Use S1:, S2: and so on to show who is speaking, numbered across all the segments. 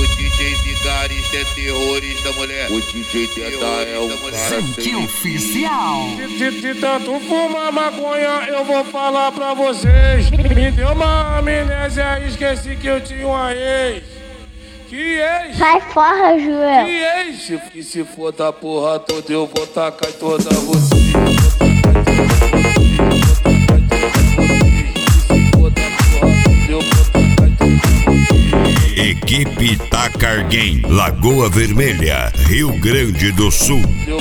S1: O DJ Vigarista é terrorista, mulher. O DJ Teta é um cara
S2: Sangue oficial.
S3: De tanto fumar maconha, eu vou falar pra vocês. Me deu uma amnésia, esqueci que eu tinha uma ex. Que ex?
S4: Sai fora, Joel.
S3: Que ex? Que se for da porra toda, eu vou tacar em toda você.
S5: Equipe Tacar Game, Lagoa Vermelha, Rio Grande do Sul.
S6: Vem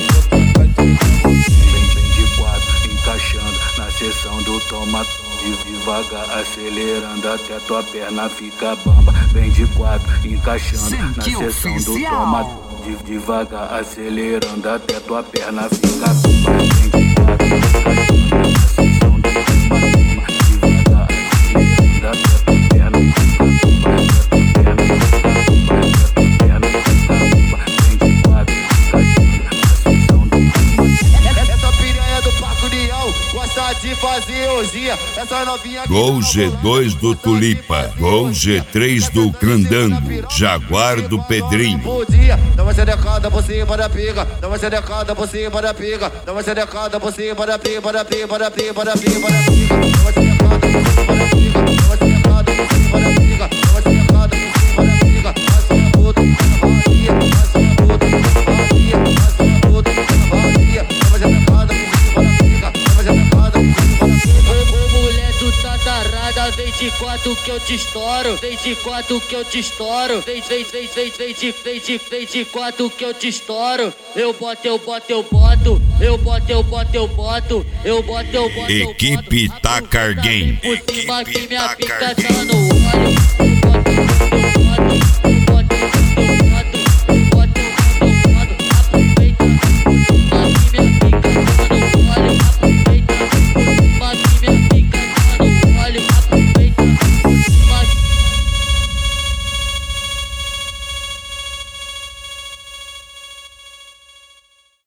S6: de quatro, encaixando na seção do toma. Devagar, acelerando até tua perna fica bamba. Vem de quatro, encaixando na seção do toma. Devagar, acelerando até tua perna fica bamba. Vem de quatro, encaixando na seção do toma. Devagar, acelerando até tua perna fica bamba.
S1: De fazer orgia, essa novinha.
S5: Gol G2 do Tulipa, Gol G3 do Crandango, Jaguar do Pedrinho.
S1: Dá uma xerecada por cima da pica, dá uma xerecada por cima da pica, dá uma xerecada por cima da pica, para pica, para pica, para pica, para pica, dá uma xerecada por cima da pica, dá uma xerecada por cima da pica, dá uma xerecada por cima da pica, passa uma puta, valia, passa uma puta, valia, passa uma puta, valia, dá uma xerecada por cima da pica, dá uma xerecada.
S7: Vem de quatro que eu te estouro, vem de quatro que eu te estouro, vem de quatro que eu te estouro. Eu boto, eu boto, eu boto, eu boto, eu boto, eu boto, eu boto, eu boto.
S5: Equipe Tacar Game.
S7: Por cima que minha pica tá no olho.